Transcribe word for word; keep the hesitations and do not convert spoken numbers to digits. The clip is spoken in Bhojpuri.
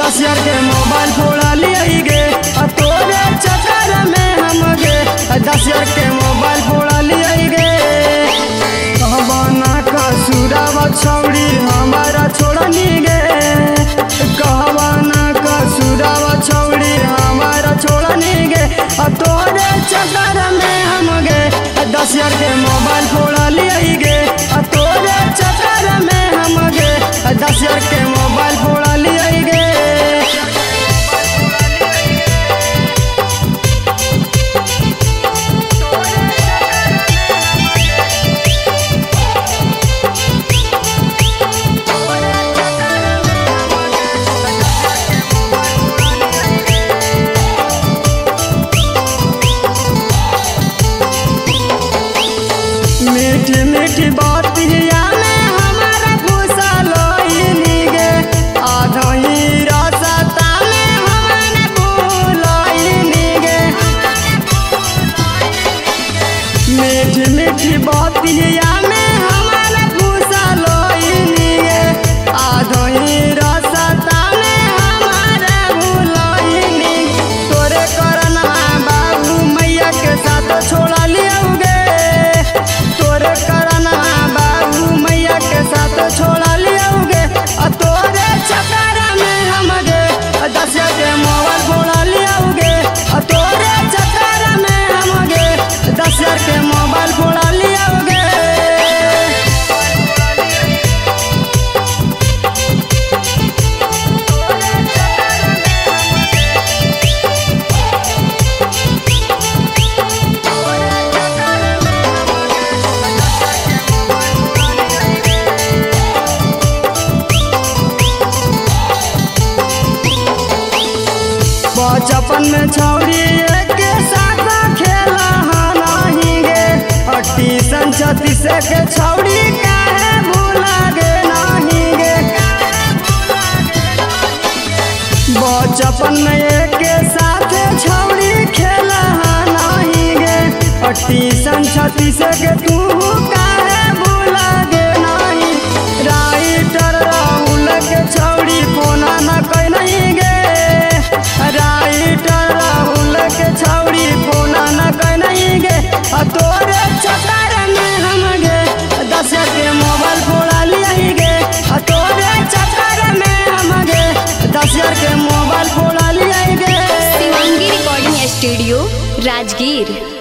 दस हजार के मोबाइल फोड़ा लिए गे तोरे चक्कर में हम गे दस हजार के मोबाइल फोड़ा लिए गे कहवाना कसूरावा छौड़ी हमारा छोड़नी गे कहवाना कसूरावा छौड़ी हमारा छोड़नी गे तोरे चक्कर में हम गे दस हजार के मोबाइल फोड़ा लिए गे तोरे चक्कर में हम गे दस हजार के मोबाइल फोड़ा लिए गे। मीठी मीठी बातिया में हमारा भूसा लोइनी गे आधा ही रास्ता में हमने भूलाइनी गे मीठी मीठी बातिया में हमारा भूसा लोइनी गे आधा ही रास्ता में हमारा भूलाइनी तोरे करना बाबू मैया के साथ छोड़ा लियोगे तोरे करना बाबू मैया के साथ छोड़ा लियोगे तोरे चक्कर में हम गे दस हजार के मोबाइल फोड़ा लियोगे तोरे चक्कर में हम गे दस हजार के मोबाइल फोड़ा लियोगे। बचपन में छौड़ी के साथ खेला नहीं गे ट्यूशन छत्तीस के छौड़ी काहे भूला गे नहीं गे बचपन में एक के साथ छौड़ी खेला नहीं गे ट्यूशन छत्तीस के तू काहे भूला गे नहीं राइटर राहुल के छौड़ी फोना न कहीं नहीं गे राइटर राहुल के छौड़ी फोना न कहीं नहीं गे तोरे चक्कर में हम गे दस हजार के मोबाइल फोड़ा लिए गे तोरे चक्कर में हम गे दस हजार के मोबाइल फोड़ा लिए गे। Shivangi recording studio Rajgir.